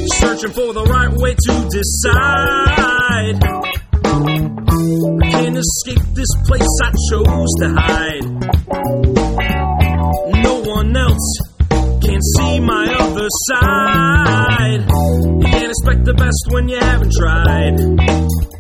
searching for the right way to decide. I can't escape this place I chose to hide. No one else can see my other side. You can't expect the best when you haven't tried.